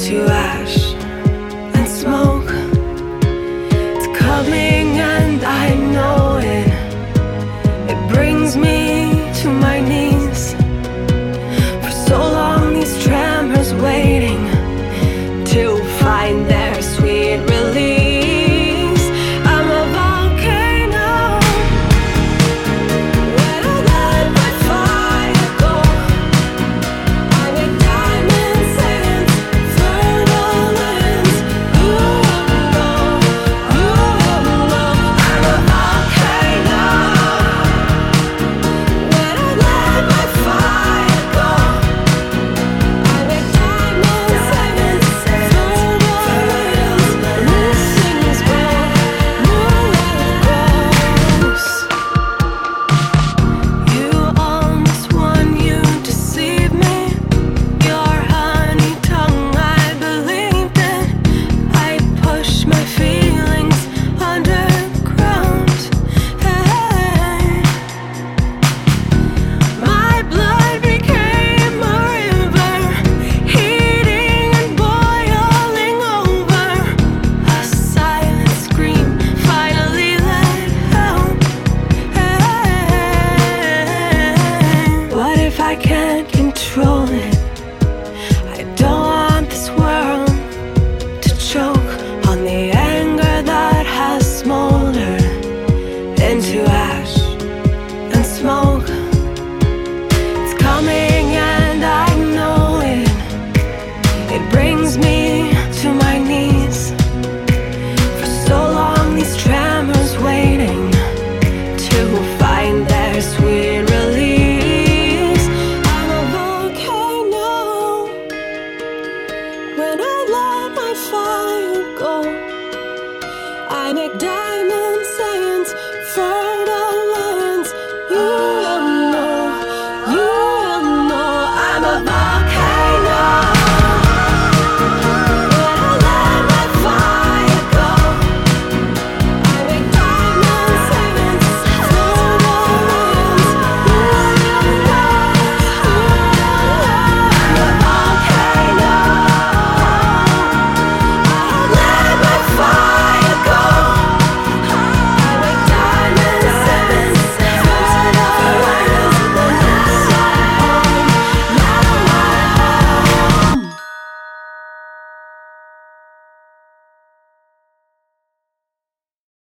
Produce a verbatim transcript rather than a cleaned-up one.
into ash and smoke. It's coming and I know it. It brings me to my knees. For so long these tremors waiting to find their sweet release. I'm a volcano. When I let my fire go, I make diamond sands, fertile lands. Ooh, ooh, ooh. I'm a volcano. When I let my fire go, I make diamond sands, fertile lands. Listen as well, more life grows. You almost won, you deceived me. Your honey tongue I believed in. I pushed my feelings underground. Hey. My blood became a river, heating and boiling over. A silent scream finally let out. Hey. What if I can't control it? I don't want this world to choke on the anger that has smoldered into ash and smoke. It's coming and I know it. It brings me to my knees. For so long these tremors waiting to find their sweet release. I'm a volcano. When I let my fire go, I make diamonds